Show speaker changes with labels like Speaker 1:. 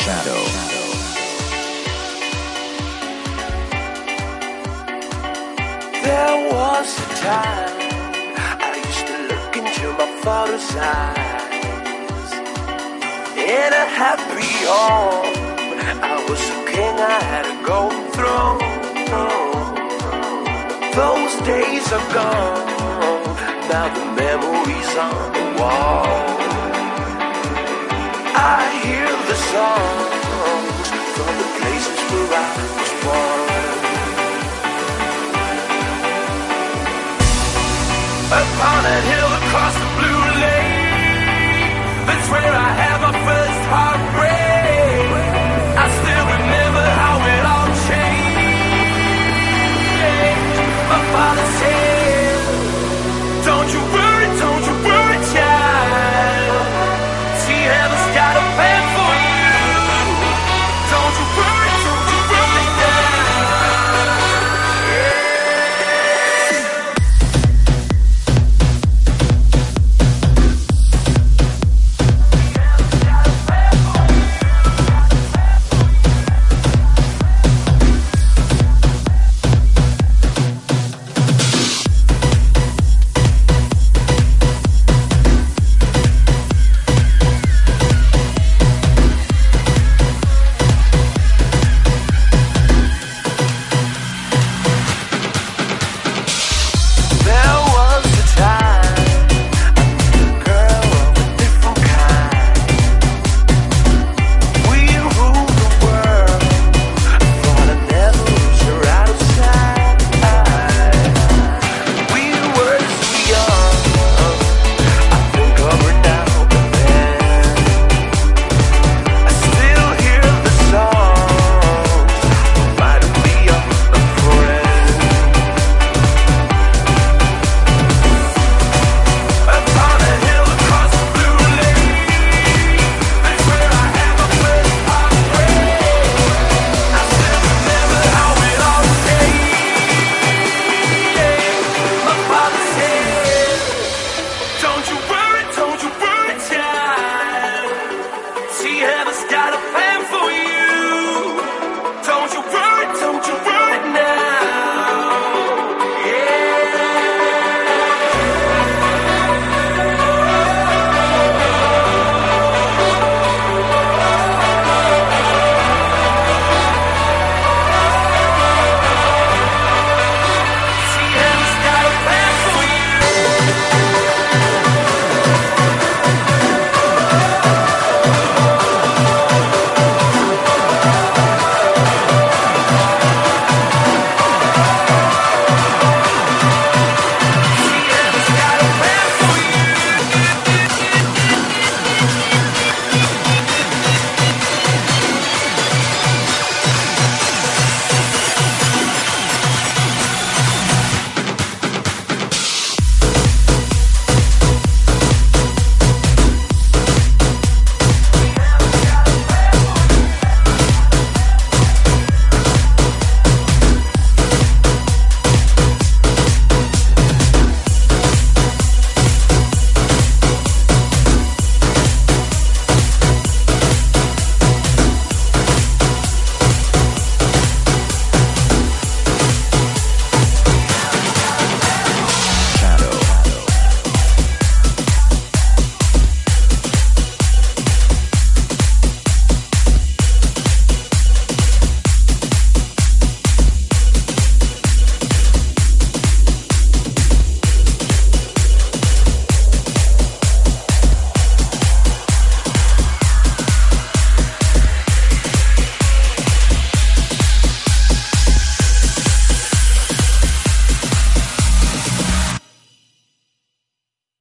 Speaker 1: There was a time I used to look into my father's eyes. In a happy home, I was a king, I had a golden throne. Those days are gone, now the memories on the wall. I hear the songs from the places where I was born. Upon a hill